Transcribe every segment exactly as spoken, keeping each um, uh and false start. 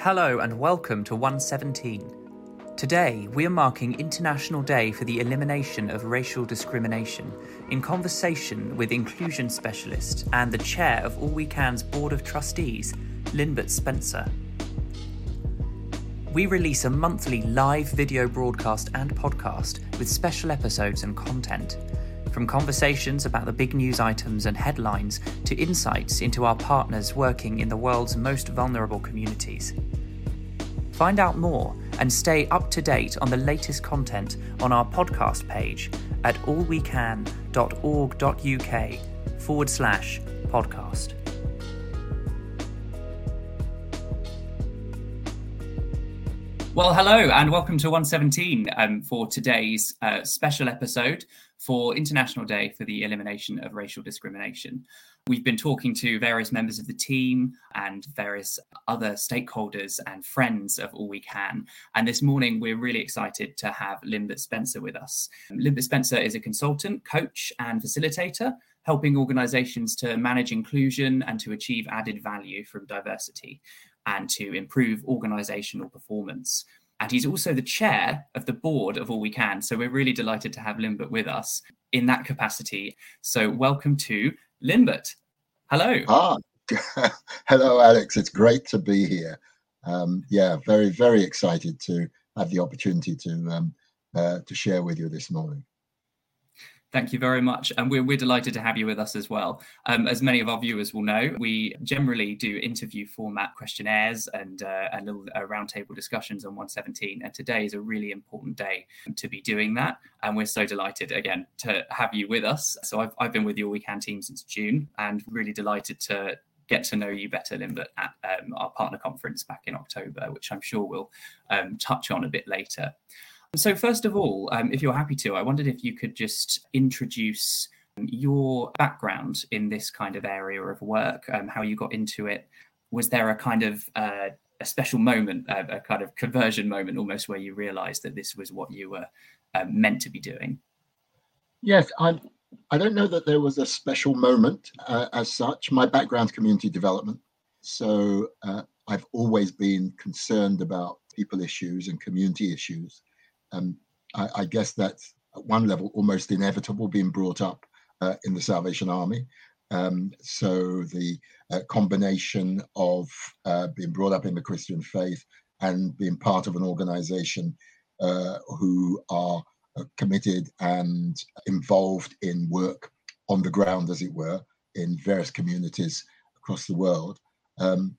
Hello and welcome to one seventeen. Today we are marking International Day for the Elimination of Racial Discrimination in conversation with inclusion specialist and the chair of All We Can's Board of Trustees, Linbert Spencer. We release a monthly live video broadcast and podcast with special episodes and content, from conversations about the big news items and headlines to insights into our partners working in the world's most vulnerable communities. Find out more and stay up to date on the latest content on our podcast page at allwecan.org.uk forward slash podcast. Well, hello and welcome to one seventeen um, for today's uh, special episode for International Day for the Elimination of Racial Discrimination. We've been talking to various members of the team and various other stakeholders and friends of All We Can. And this morning, we're really excited to have Linbert Spencer with us. Linbert Spencer is a consultant, coach and facilitator, helping organisations to manage inclusion and to achieve added value from diversity and to improve organisational performance. And he's also the chair of the board of All We Can. So we're really delighted to have Linbert with us in that capacity. So welcome to Linbert. Hello. Ah, hello, Alex. It's great to be here. Um, yeah, very, very excited to have the opportunity to um, uh, to share with you this morning. Thank you very much. And we're, we're delighted to have you with us as well. Um, as many of our viewers will know, we generally do interview format questionnaires and uh, a little uh, roundtable discussions on one seventeen. And today is a really important day to be doing that. And we're so delighted, again, to have you with us. So I've, I've been with the All We Can team since June and really delighted to get to know you better, Linbert, at um, our partner conference back in October, which I'm sure we'll um, touch on a bit later. So first of all, um, if you're happy to, I wondered if you could just introduce your background in this kind of area of work, um, how you got into it. Was there a kind of uh, a special moment, uh, a kind of conversion moment almost, where you realised that this was what you were um, meant to be doing? Yes, I'm, I don't know that there was a special moment uh, as such. My background's community development. So uh, I've always been concerned about people issues and community issues. Um, I, I guess that's at one level almost inevitable, being brought up uh, in the Salvation Army. Um, so the uh, combination of uh, being brought up in the Christian faith and being part of an organization uh, who are uh, committed and involved in work on the ground, as it were, in various communities across the world, um,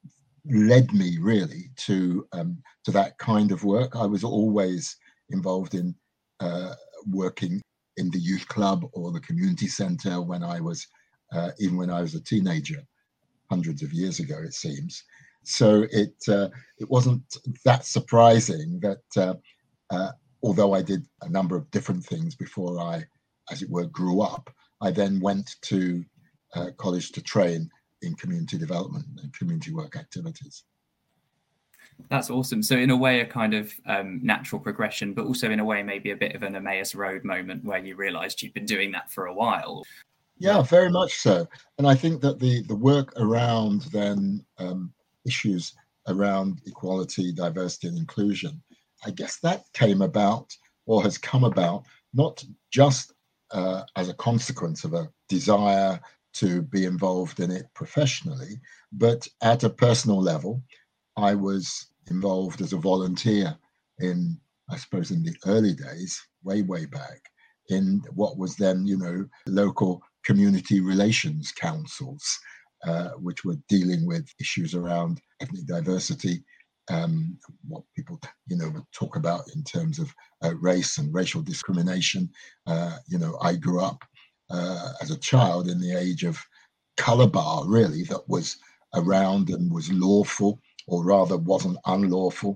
led me really to um, to that kind of work. I was always involved in uh, working in the youth club or the community centre when I was, uh, even when I was a teenager, hundreds of years ago, it seems. So it uh, it wasn't that surprising that uh, uh, although I did a number of different things before I, as it were, grew up, I then went to uh, college to train in community development and community work activities. That's awesome. So in a way, a kind of um, natural progression, but also in a way, maybe a bit of an Emmaus Road moment where you realised you've been doing that for a while. Yeah, very much so. And I think that the, the work around then um, issues around equality, diversity and inclusion, I guess that came about or has come about not just uh, as a consequence of a desire to be involved in it professionally, but at a personal level. I was involved as a volunteer in, I suppose, in the early days, way, way back, in what was then, you know, local community relations councils, uh, which were dealing with issues around ethnic diversity, um, what people, you know, would talk about in terms of uh, race and racial discrimination. Uh, you know, I grew up uh, as a child in the age of colour bar, really, that was around and was lawful, or rather wasn't unlawful.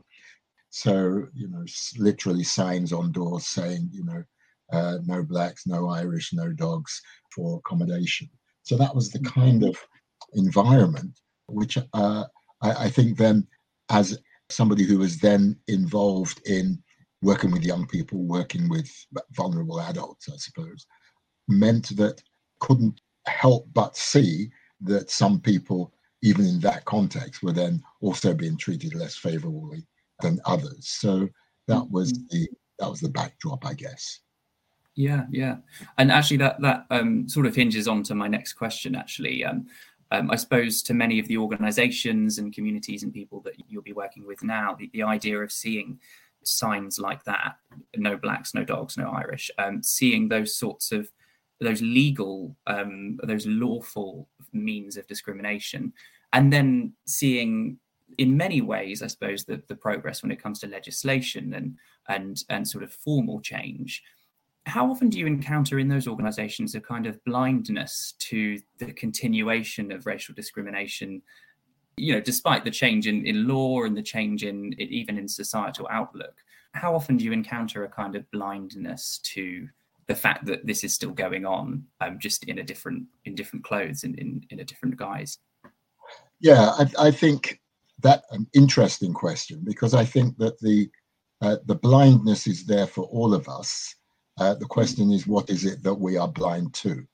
So, you know, literally signs on doors saying, you know, uh, no blacks, no Irish, no dogs for accommodation. So that was the kind of environment which uh, I, I think then, as somebody who was then involved in working with young people, working with vulnerable adults, I suppose, meant that couldn't help but see that some people even in that context, were then also being treated less favorably than others. So that was the that was the backdrop, I guess. Yeah, yeah, and actually, that that um, sort of hinges on to my next question. Actually, um, um, I suppose to many of the organisations and communities and people that you'll be working with now, the, the idea of seeing signs like that, no blacks, no dogs, no Irish, um, seeing those sorts of those legal, um, those lawful means of discrimination, and then seeing in many ways, I suppose, the, the progress when it comes to legislation and and and sort of formal change. How often do you encounter in those organisations a kind of blindness to the continuation of racial discrimination, you know, despite the change in, in law and the change in even in societal outlook? How often do you encounter a kind of blindness to the fact that this is still going on, um, just in a different in different clothes, in in, in a different guise? Yeah, I, I think that's an interesting question, because I think that the uh, the blindness is there for all of us. Uh, the question is, what is it that we are blind to?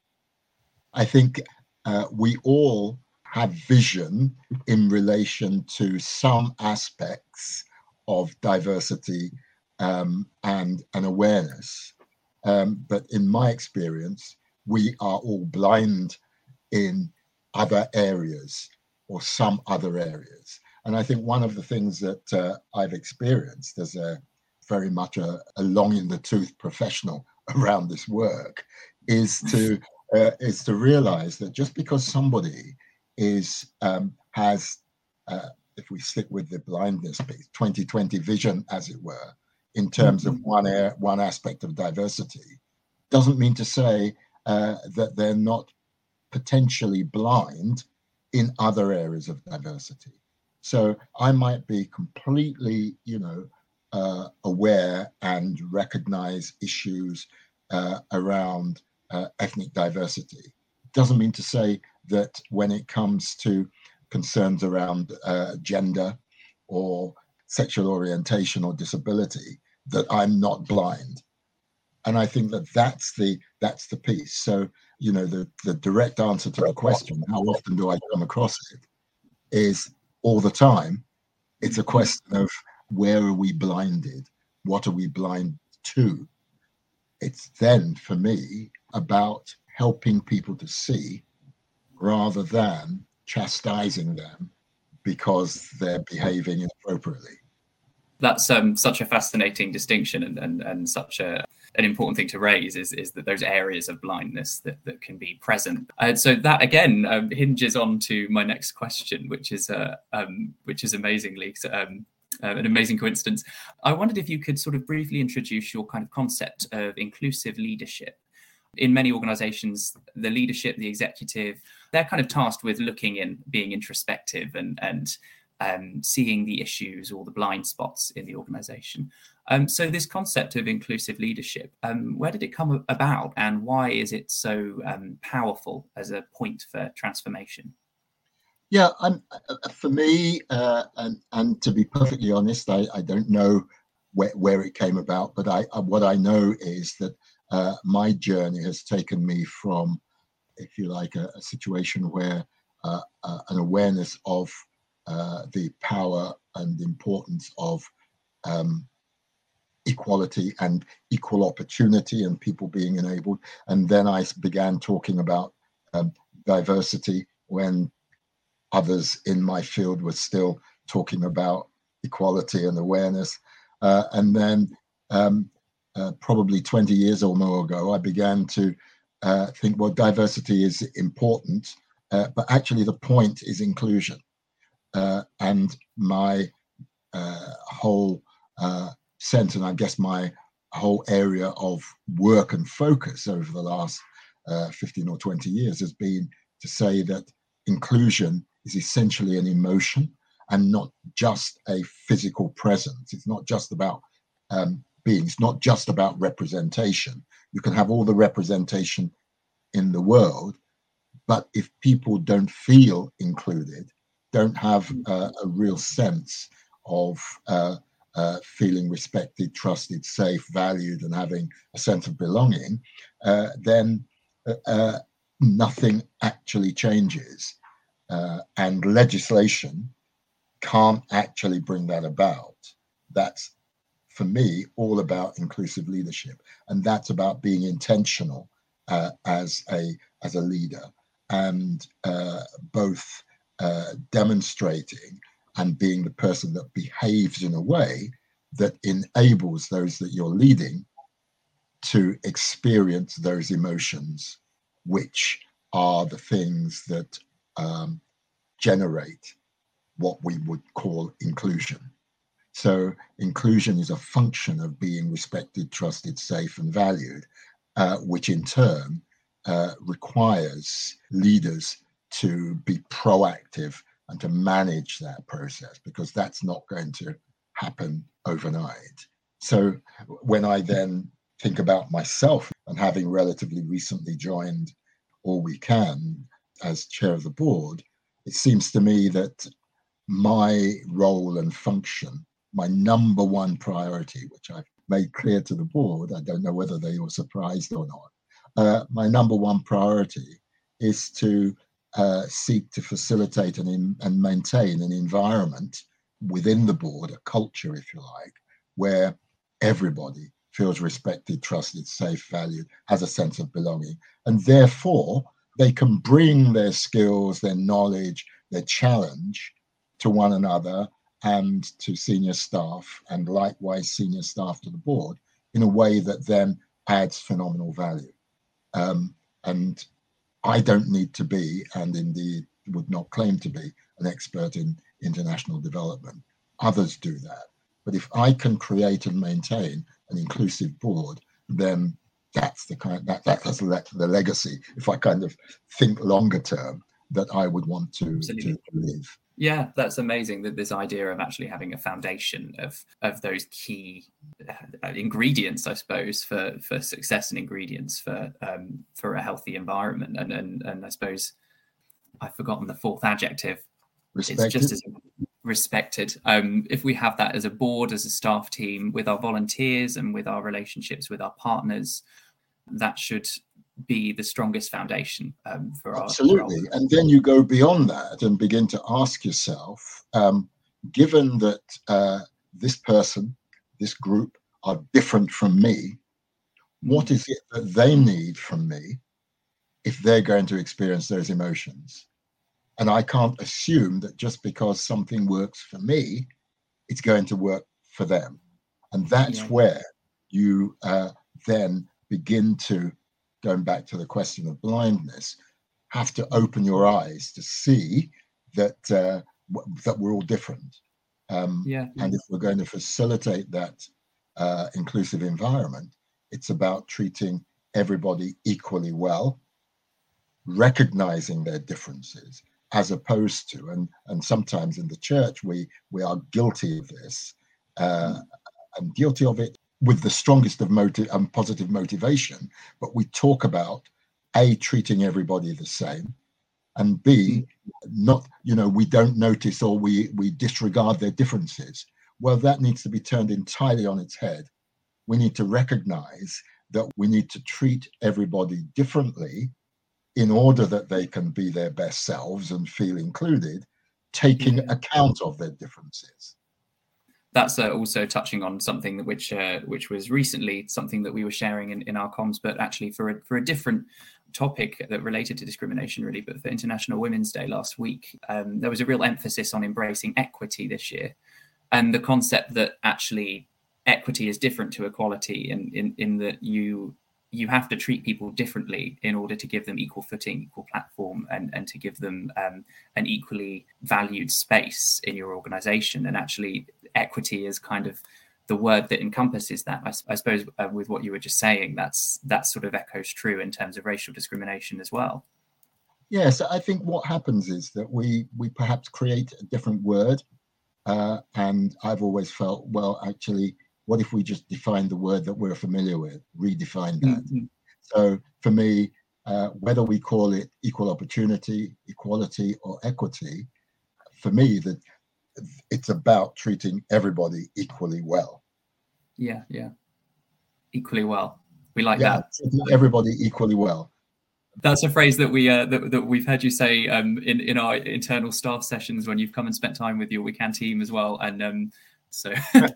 I think uh, we all have vision in relation to some aspects of diversity um, and an awareness. Um, but in my experience, we are all blind in other areas or some other areas. And I think one of the things that uh, I've experienced as a very much a, a long in the tooth professional around this work is to uh, is to realize that just because somebody is um, has uh, if we stick with the blindness piece, twenty twenty vision, as it were, in terms of one air, one aspect of diversity, doesn't mean to say uh, that they're not potentially blind in other areas of diversity. So I might be completely, you know, uh, aware and recognize issues uh, around uh, ethnic diversity. Doesn't mean to say that when it comes to concerns around uh, gender or sexual orientation or disability, that I'm not blind. And I think that that's the that's the piece. So, you know, the the direct answer to the question, how often do I come across it, is all the time. It's a question of, where are we blinded? What are we blind to? It's then, for me, about helping people to see rather than chastising them because they're behaving inappropriately. That's um, such a fascinating distinction, and, and, and such a, an important thing to raise is, is that those areas of blindness that, that can be present. And so that again um, hinges on to my next question, which is uh, um, which is amazingly um, uh, an amazing coincidence. I wondered if you could sort of briefly introduce your kind of concept of inclusive leadership. In many organizations, the leadership, the executive, they're kind of tasked with looking in, being introspective and and Um, seeing the issues or the blind spots in the organization. Um, so this concept of inclusive leadership, um, where did it come about, and why is it so um, powerful as a point for transformation? Yeah, I'm, for me, uh, and, and to be perfectly honest, I, I don't know where, where it came about, but I, what I know is that uh, my journey has taken me from, if you like, a, a situation where uh, uh, an awareness of uh, the power and importance of um, equality and equal opportunity and people being enabled. And then I began talking about um, diversity when others in my field were still talking about equality and awareness. Uh, and then um, uh, probably twenty years or more ago, I began to uh, think, well, diversity is important, uh, but actually the point is inclusion. Uh, and my uh, whole uh, sense, and I guess my whole area of work and focus over the last uh, fifteen or twenty years has been to say that inclusion is essentially an emotion and not just a physical presence. It's not just about um, being, it's not just about representation. You can have all the representation in the world, but if people don't feel included, don't have uh, a real sense of uh, uh, feeling respected, trusted, safe, valued, and having a sense of belonging, uh, then uh, uh, nothing actually changes. uh, and legislation can't actually bring that about. That's, for me, all about inclusive leadership, and that's about being intentional uh, as a as a leader, and uh, both uh, demonstrating and being the person that behaves in a way that enables those that you're leading to experience those emotions, which are the things that um, generate what we would call inclusion. So inclusion is a function of being respected, trusted, safe, and valued, uh, which in turn uh, requires leaders to be proactive and to manage that process, because that's not going to happen overnight. So when I then think about myself, and having relatively recently joined All We Can as chair of the board, it seems to me that my role and function, my number one priority, which I've made clear to the board, I don't know whether they were surprised or not, uh, my number one priority is to uh, seek to facilitate and, in, and maintain an environment within the board, a culture, if you like, where everybody feels respected, trusted, safe, valued, has a sense of belonging, and therefore they can bring their skills, their knowledge, their challenge to one another and to senior staff, and likewise senior staff to the board, in a way that then adds phenomenal value. Um, and I don't need to be, and indeed would not claim to be, an expert in international development. Others do that. But if I can create and maintain an inclusive board, then that's the kind that that that's the legacy, if I kind of think longer term, that I would want to, to leave. Yeah, that's amazing, that this idea of actually having a foundation of of those key uh, ingredients, I suppose, for for success, and ingredients for um, for a healthy environment. And, and and I suppose I've forgotten the fourth adjective. Respected. It's just as respected. Um, if we have that as a board, as a staff team, with our volunteers and with our relationships with our partners, that should be the strongest foundation um, for our absolutely. And then you go beyond that and begin to ask yourself, um, given that uh, this person, this group are different from me, what is it that they need from me if they're going to experience those emotions? And I can't assume that just because something works for me, it's going to work for them. And that's yeah. where you uh, then begin to, going back to the question of blindness, have to open your eyes to see that uh, w- that we're all different. Um, yeah. And if we're going to facilitate that uh, inclusive environment, it's about treating everybody equally well, recognizing their differences, as opposed to, and, and sometimes in the church, we, we are guilty of this, uh, mm. and guilty of it with the strongest of motive and um, positive motivation, but we talk about A, treating everybody the same, and B, not, you know, we don't notice or we, we disregard their differences. Well, that needs to be turned entirely on its head. We need to recognize that we need to treat everybody differently in order that they can be their best selves and feel included, taking yeah. account of their differences. That's uh, also touching on something that which uh, which was recently something that we were sharing in, in our comms, but actually for a, for a different topic that related to discrimination, really. But for International Women's Day last week, um, there was a real emphasis on embracing equity this year, and the concept that actually equity is different to equality, in in, in that you you have to treat people differently in order to give them equal footing, equal platform, and, and to give them um, an equally valued space in your organization. And actually, equity is kind of the word that encompasses that. I, I suppose uh, with what you were just saying, that's that sort of echoes true in terms of racial discrimination as well. Yes, I think what happens is that we we perhaps create a different word. Uh, and I've always felt, well, actually, what if we just define the word that we're familiar with, redefine that? Mm-hmm. So for me, uh, whether we call it equal opportunity, equality, or equity, for me, that it's about treating everybody equally well. Yeah, yeah. Equally well. We like yeah, that. Everybody equally well. That's a phrase that we uh, that, that we've heard you say um, in in our internal staff sessions when you've come and spent time with your We Can team as well. And um, so,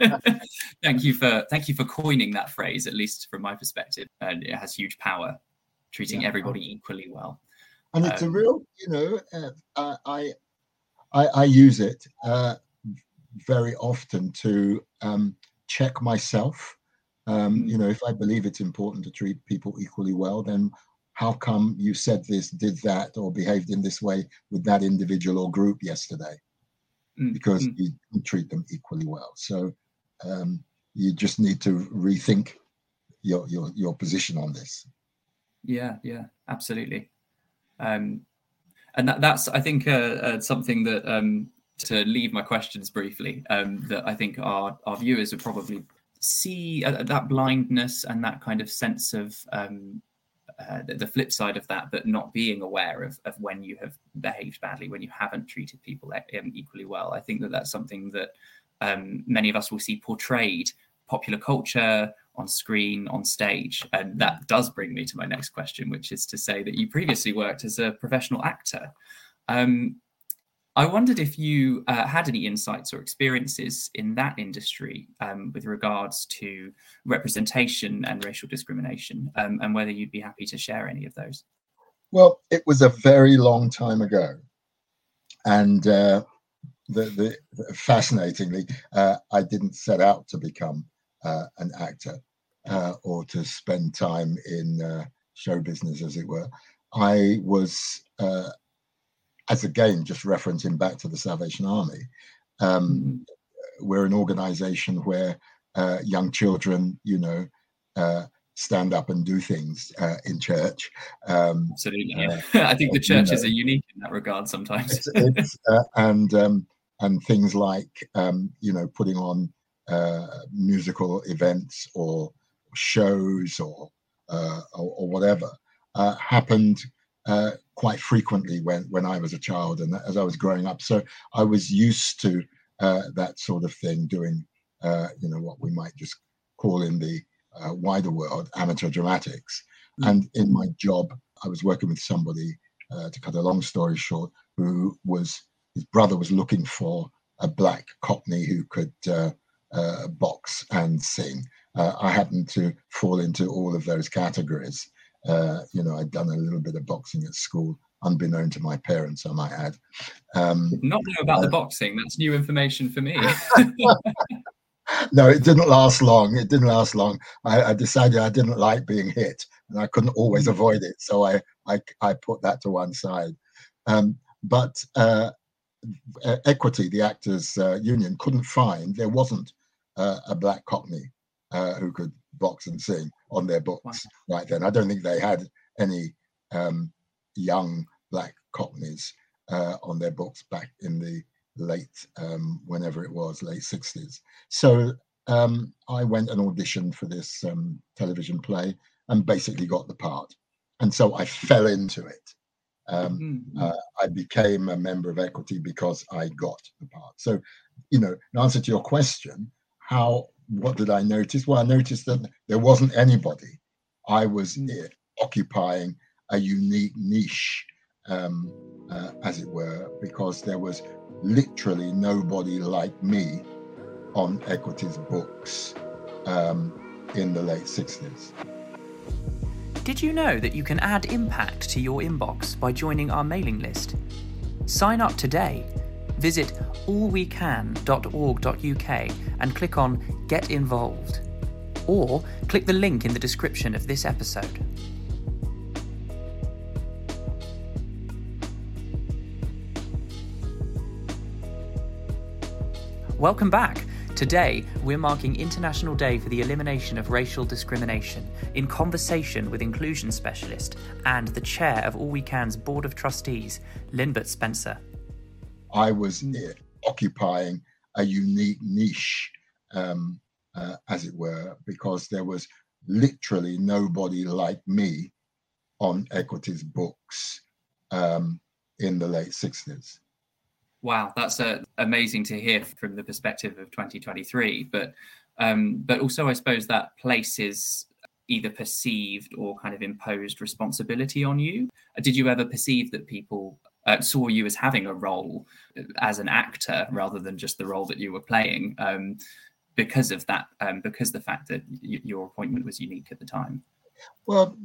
thank you for thank you for coining that phrase, at least from my perspective. And it has huge power, treating yeah. everybody equally well. And it's um, a real, you know, uh, I, I I use it uh, very often to um, check myself. Um, mm. You know, if I believe it's important to treat people equally well, then how come you said this, did that, or behaved in this way with that individual or group yesterday? Mm. Because mm. you treat them equally well. So um, you just need to rethink your your your position on this. Yeah, yeah, absolutely. Um, and that, that's, I think, uh, uh, something that, um, to leave my questions briefly, um, that I think our, our viewers would probably see uh, that blindness and that kind of sense of um, uh, the, the flip side of that, but not being aware of, of when you have behaved badly, when you haven't treated people equally well. I think that that's something that um, many of us will see portrayed popular culture, on screen, on stage. And that does bring me to my next question, which is to say that you previously worked as a professional actor. Um, I wondered if you uh, had any insights or experiences in that industry um, with regards to representation and racial discrimination, um, and whether you'd be happy to share any of those. Well, it was a very long time ago. And uh, the, the, the, fascinatingly, uh, I didn't set out to become Uh, an actor uh, or to spend time in uh, show business, as it were. I was, uh, as again, just referencing back to the Salvation Army, um, mm-hmm. we're an organization where uh, young children, you know, uh, stand up and do things uh, in church. Um, Absolutely, yeah. Uh, I think the churches you know, are unique in that regard sometimes. it's, it's, uh, and um, and things like, um, you know, putting on Uh, musical events or shows or uh, or, or whatever uh, happened uh, quite frequently when when I was a child and as I was growing up. So I was used to uh, that sort of thing, doing uh, you know what we might just call in the uh, wider world amateur dramatics. Mm. And in my job, I was working with somebody, uh, to cut a long story short, who was his brother was looking for a black Cockney who could Uh, Uh, box and sing. Uh, I happened to fall into all of those categories. Uh, you know, I'd done a little bit of boxing at school, unbeknown to my parents, I might add. Um, Did not know about uh, the boxing. That's new information for me. No, it didn't last long. It didn't last long. I, I decided I didn't like being hit, and I couldn't always avoid it. So I, I, I put that to one side. Um, but uh, Equity, the Actors uh, Union, couldn't find, there wasn't uh, a black Cockney uh, who could box and sing on their books. Wow. Right then. I don't think they had any um, young black Cockneys uh, on their books back in the late, um, whenever it was, late sixties. So um, I went and auditioned for this um, television play and basically got the part. And so I fell into it. Um, mm-hmm. uh, I became a member of Equity because I got the part. So, you know, in answer to your question, how, what did I notice? Well, I noticed that there wasn't anybody. I was mm-hmm. occupying a unique niche, um, uh, as it were, because there was literally nobody like me on Equity's books um, in the late sixties. Did you know that you can add impact to your inbox by joining our mailing list? Sign up today. Visit all we can dot org dot U K and click on Get Involved. Or click the link in the description of this episode. Welcome back. Today, we're marking International Day for the Elimination of Racial Discrimination in conversation with inclusion specialist and the chair of All We Can's Board of Trustees, Linbert Spencer. I was occupying a unique niche, um, uh, as it were, because there was literally nobody like me on Equity's books um, in the late sixties. Wow, that's uh, amazing to hear from the perspective of twenty twenty-three. But um, but also, I suppose that places either perceived or kind of imposed responsibility on you? Did you ever perceive that people uh, saw you as having a role as an actor rather than just the role that you were playing, um, because of that, um, because the fact that y- your appointment was unique at the time? Well,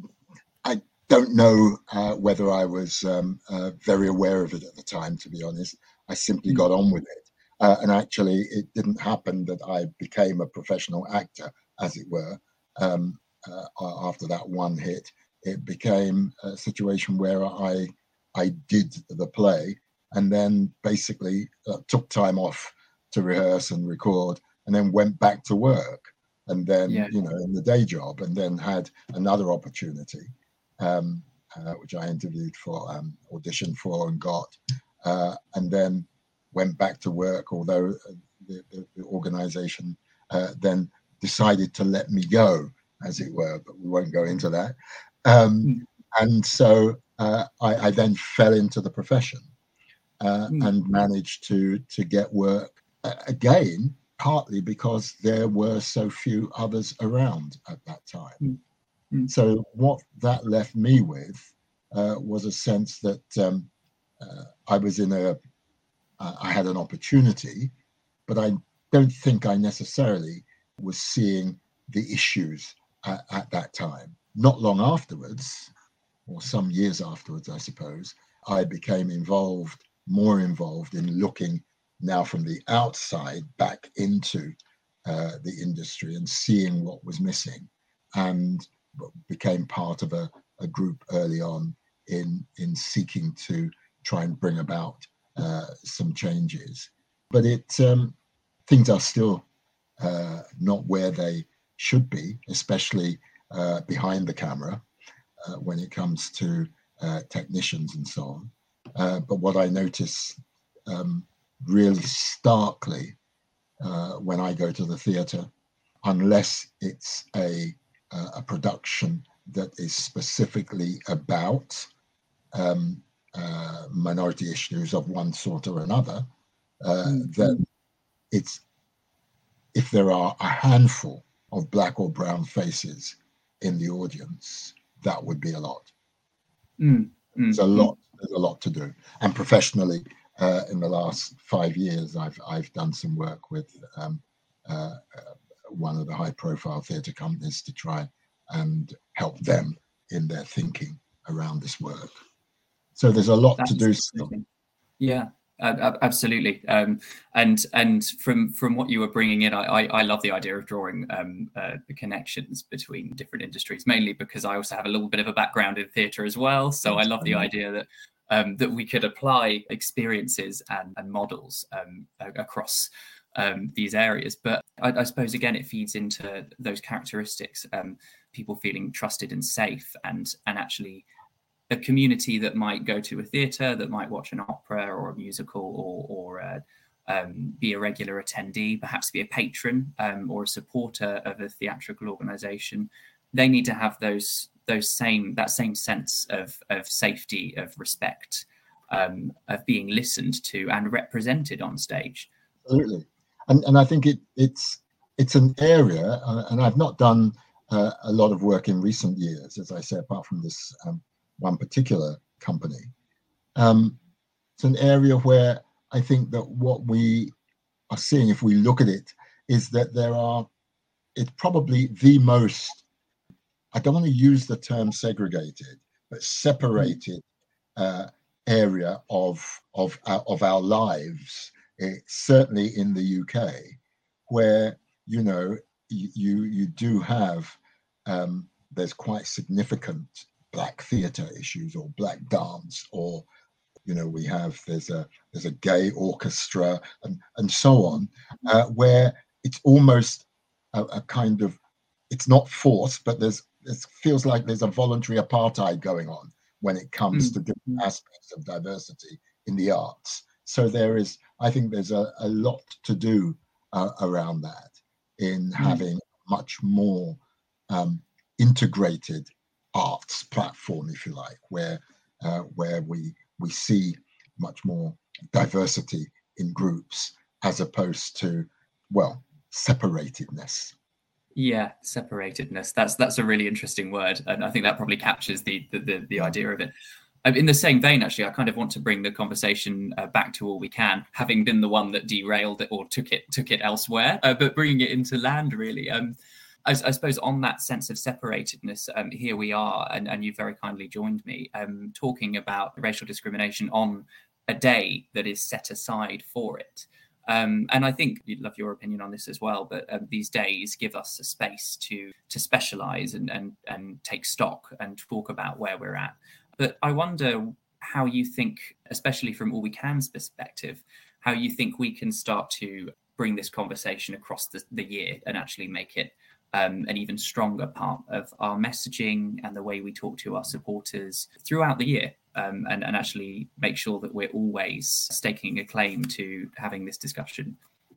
I don't know uh, whether I was um, uh, very aware of it at the time, to be honest. I simply Mm. got on with it. Uh, and actually, it didn't happen that I became a professional actor, as it were. Um, uh, after that one hit, it became a situation where I I did the play and then basically uh, took time off to rehearse and record, and then went back to work, and then Yeah. you know in the day job, and then had another opportunity, um, uh, which I interviewed for, um, auditioned for, and got, uh, and then went back to work. Although the, the, the organization uh, then decided to let me go, as it were, but we won't go into that. Um, Mm. and so uh, I, I then fell into the profession uh, Mm. and managed to to get work uh, again, partly because there were so few others around at that time. Mm. Mm. So what that left me with uh, was a sense that um, uh, I was in a, uh, I had an opportunity, but I don't think I necessarily was seeing the issues at, at that time. Not long afterwards, or some years afterwards, I suppose, I became involved, more involved in looking now from the outside back into uh, the industry and seeing what was missing, and became part of a, a group early on in, in seeking to try and bring about uh, some changes. But it um, things are still uh, not where they should be, especially uh, behind the camera. Uh, when it comes to uh, technicians and so on. Uh, but what I notice um, really starkly uh, when I go to the theatre, unless it's a, uh, a production that is specifically about um, uh, minority issues of one sort or another, uh, Mm. then it's, if there are a handful of black or brown faces in the audience, that would be a lot. Mm. There's a Mm. lot. There's a lot to do. And professionally, uh, in the last five years, I've I've done some work with um, uh, uh, one of the high-profile theatre companies to try and help them in their thinking around this work. So there's a lot That to is do still. interesting. Yeah. Uh, absolutely, um, and and from from what you were bringing in, I, I, I love the idea of drawing um, uh, the connections between different industries. Mainly because I also have a little bit of a background in theatre as well, so I love the idea that um, that we could apply experiences and, and models um, across um, these areas. But I, I suppose again, it feeds into those characteristics: um, people feeling trusted and safe, and and actually a community that might go to a theatre, that might watch an opera or a musical, or, or uh, um, be a regular attendee, perhaps be a patron um, or a supporter of a theatrical organisation. They need to have those those same that same sense of of safety, of respect, um, of being listened to and represented on stage. Absolutely, and and I think it it's it's an area, uh, and I've not done uh, a lot of work in recent years, as I say, apart from this. Um, one particular company. Um, it's an area where I think that what we are seeing, if we look at it, is that there are, it's probably the most, I don't want to use the term segregated, but separated uh, area of, of, uh, of our lives, it's certainly in the U K, where, you know, you, you do have, um, there's quite significant black theatre issues, or black dance, or you know we have there's a there's a gay orchestra and and so on, uh, where it's almost a, a kind of, it's not forced, but there's it feels like there's a voluntary apartheid going on when it comes Mm. to different aspects of diversity in the arts. So there is, I think there's a, a lot to do uh, around that, in Mm. having much more um, integrated arts platform, if you like, where uh, where we we see much more diversity in groups, as opposed to, well, separatedness. Yeah, separatedness. That's that's a really interesting word, and I think that probably captures the the the, the idea of it. In the same vein, actually, I kind of want to bring the conversation uh, back to All We Can, having been the one that derailed it or took it took it elsewhere, uh, but bringing it into land, really. Um, I, I suppose on that sense of separatedness, um, here we are, and, and you very kindly joined me, um, talking about racial discrimination on a day that is set aside for it. Um, and I think you'd love your opinion on this as well, but um, these days give us a space to to specialise and, and and take stock and talk about where we're at. But I wonder how you think, especially from All We Can's perspective, how you think we can start to bring this conversation across the, the year and actually make it um, an even stronger part of our messaging and the way we talk to our supporters throughout the year. Um, and, and actually make sure that we're always staking a claim to having this discussion.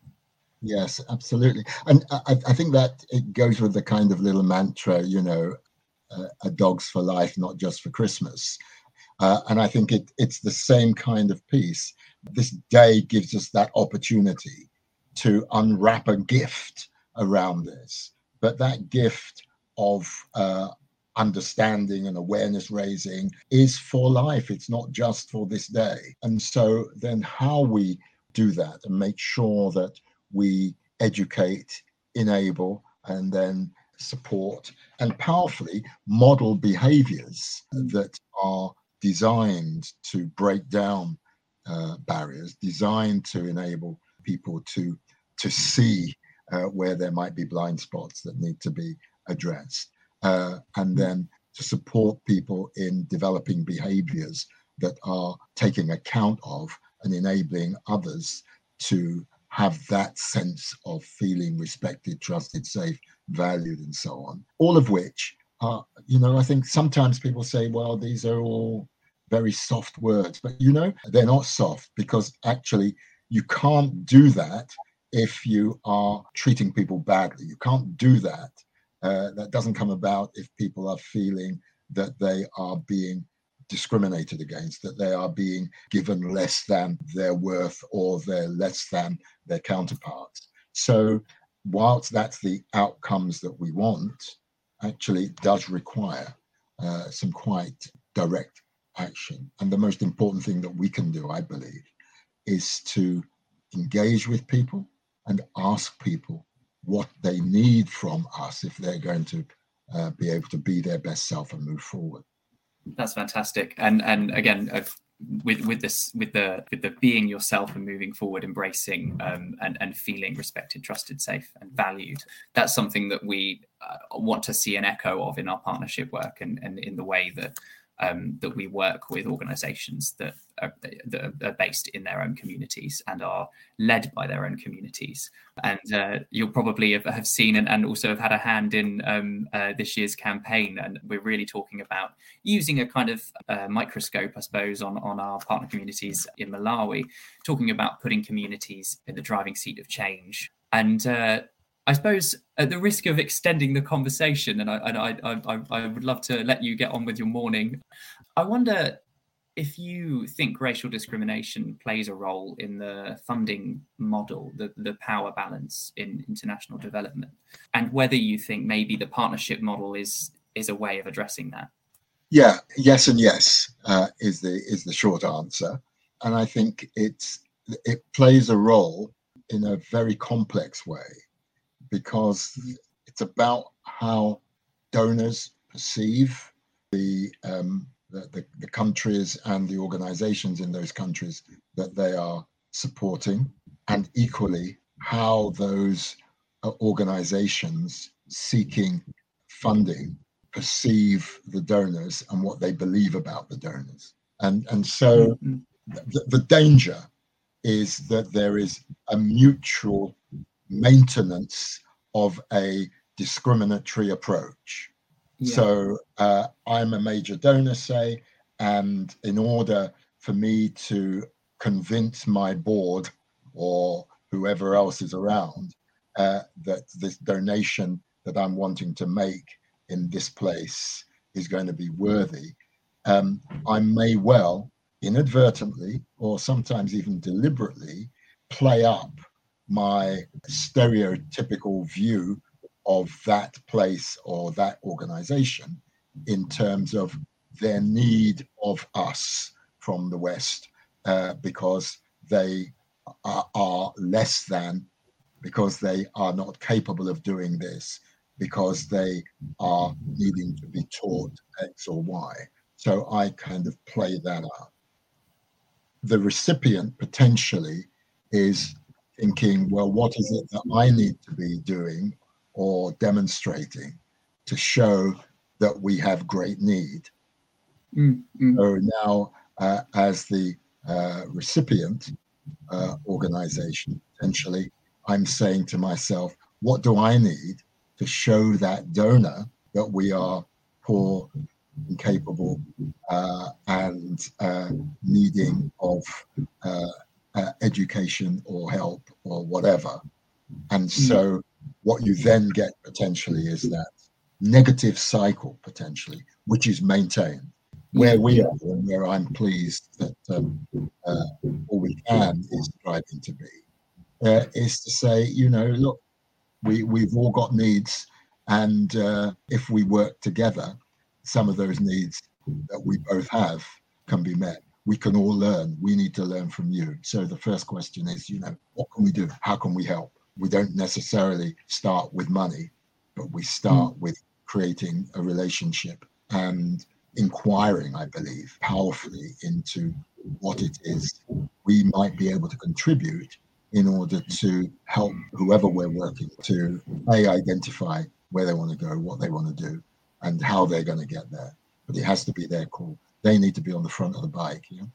Yes, absolutely. And I, I think that it goes with the kind of little mantra, you know, uh, a dog's for life, not just for Christmas. Uh, and I think it, it's the same kind of piece. This day gives us that opportunity to unwrap a gift around this. But that gift of uh, understanding and awareness raising is for life. It's not just for this day. And so then how we do that and make sure that we educate, enable, and then support and powerfully model behaviors that are designed to break down uh, barriers, designed to enable people to, to see uh, where there might be blind spots that need to be addressed. Uh, and then to support people in developing behaviors that are taking account of and enabling others to have that sense of feeling respected, trusted, safe, valued, and so on. All of which are, you know, I think sometimes people say, well, these are all very soft words, but, you know, they're not soft, because actually you can't do that if you are treating people badly. You can't do that. Uh, that doesn't come about if people are feeling that they are being discriminated against, that they are being given less than their worth or they're less than their counterparts. So whilst that's the outcomes that we want, actually it does require uh, some quite direct action. And the most important thing that we can do, I believe, is to engage with people and ask people what they need from us if they're going to uh, be able to be their best self and move forward. That's fantastic. And and again, uh, with with this with the with the being yourself and moving forward, embracing um, and and feeling respected, trusted, safe, and valued. That's something that we uh, want to see an echo of in our partnership work and and in the way that. Um, that we work with organisations that are, that are based in their own communities and are led by their own communities. And uh, you'll probably have, have seen and, and also have had a hand in um, uh, this year's campaign. And we're really talking about using a kind of uh, microscope, I suppose, on, on our partner communities in Malawi, talking about putting communities in the driving seat of change. And uh, I suppose at the risk of extending the conversation, and I, I, I, I would love to let you get on with your morning, I wonder if you think racial discrimination plays a role in the funding model, the, the power balance in international development, and whether you think maybe the partnership model is is a way of addressing that. Yeah, yes and yes uh, is the is the short answer. And I think it's it plays a role in a very complex way, because it's about how donors perceive the, um, the, the the countries and the organizations in those countries that they are supporting, and equally how those uh, organizations seeking funding perceive the donors and what they believe about the donors. And, and so mm-hmm. the, the danger is that there is a mutual maintenance of a discriminatory approach. Yeah. So uh, I'm a major donor, say, and in order for me to convince my board or whoever else is around uh, that this donation that I'm wanting to make in this place is going to be worthy, um, I may well inadvertently or sometimes even deliberately play up my stereotypical view of that place or that organization in terms of their need of us from the West, uh, because they are, are less than, because they are not capable of doing this, because they are needing to be taught X or Y. So I kind of play that up. The recipient potentially is thinking, well, what is it that I need to be doing or demonstrating to show that we have great need? Mm-hmm. So now, uh, as the uh, recipient uh, organization, potentially, I'm saying to myself, what do I need to show that donor that we are poor, incapable, uh, and uh, needing of uh, uh, education or help or whatever? And so what you then get potentially is that negative cycle potentially, which is maintained. Where we are and where I'm pleased that um, uh, All We Can is striving to be, uh, is to say, you know, look, we, we've all got needs, and uh, if we work together, some of those needs that we both have can be met. We can all learn. We need to learn from you. So the first question is, you know, what can we do? How can we help? We don't necessarily start with money, but we start mm. with creating a relationship and inquiring, I believe, powerfully into what it is we might be able to contribute in order to help whoever we're working to A, identify where they want to go, what they want to do, and how they're going to get there. But it has to be their call. They need to be on the front of the bike, you know?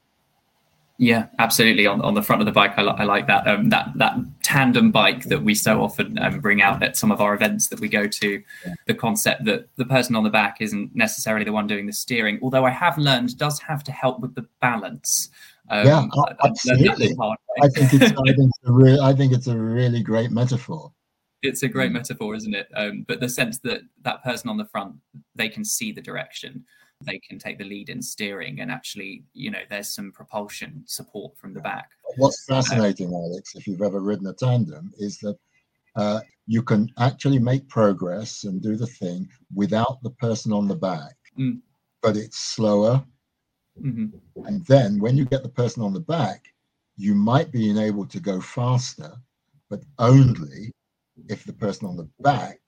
Yeah, absolutely. On on the front of the bike, I, li- I like that um, that that tandem bike that we so often um, bring out at some of our events that we go to. Yeah. The concept that the person on the back isn't necessarily the one doing the steering, although I have learned does have to help with the balance. Um, yeah, absolutely. I think it's I think it's a re- I think it's a really great metaphor. It's a great mm. metaphor, isn't it? Um, but the sense that that person on the front, they can see the direction. They can take the lead in steering, and actually, you know, there's some propulsion support from the back. What's fascinating, um, Alex, if you've ever ridden a tandem, is that uh, you can actually make progress and do the thing without the person on the back, mm. but it's slower. Mm-hmm. And then when you get the person on the back, you might be able to go faster, but only if the person on the back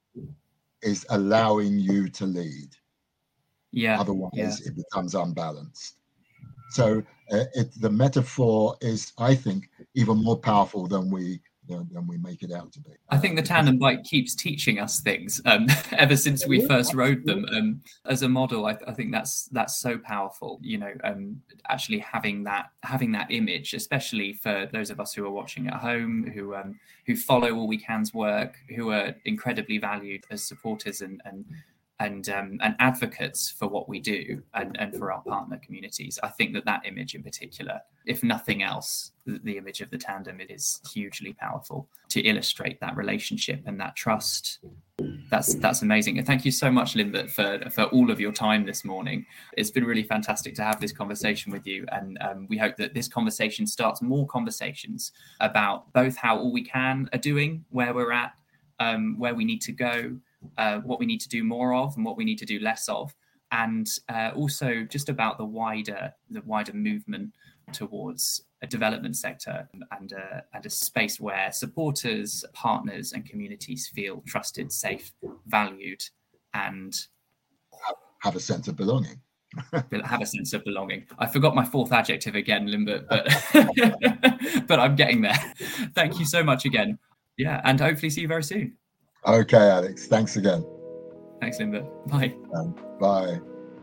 is allowing you to lead. Yeah. Otherwise, yeah. it becomes unbalanced. So uh, it, the metaphor is, I think, even more powerful than we you know, than we make it out to be. I think the tandem bike keeps teaching us things um, ever since we first rode them. Um, as a model, I, I think that's that's so powerful. You know, um, actually having that having that image, especially for those of us who are watching at home, who um, who follow All We Can's work, who are incredibly valued as supporters and and. and um, and advocates for what we do and, and for our partner communities. I think that that image in particular, if nothing else, the, the image of the tandem, it is hugely powerful to illustrate that relationship and that trust. That's that's amazing. And thank you so much, Limbert, for, for all of your time this morning. It's been really fantastic to have this conversation with you. And um, we hope that this conversation starts more conversations about both how All We Can are doing, where we're at, um, where we need to go, Uh, what we need to do more of and what we need to do less of, and uh, also just about the wider the wider movement towards a development sector and a, and a space where supporters, partners and communities feel trusted, safe, valued, and have, have a sense of belonging. have a sense of belonging. I forgot my fourth adjective again, Limbert, but but I'm getting there. Thank you so much again. Yeah, and hopefully see you very soon. Okay, Alex. Thanks again. Thanks, Limbert. Bye. Um, bye.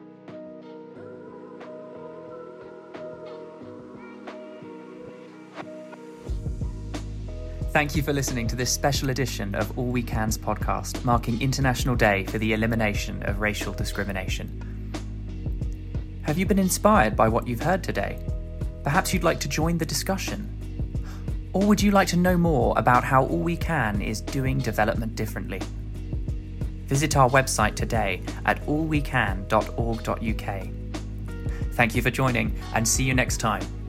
Thank you for listening to this special edition of All We Can's podcast, marking International Day for the Elimination of Racial Discrimination. Have you been inspired by what you've heard today? Perhaps you'd like to join the discussion. Or would you like to know more about how All We Can is doing development differently? Visit our website today at all we can dot org dot U K. Thank you for joining, and see you next time.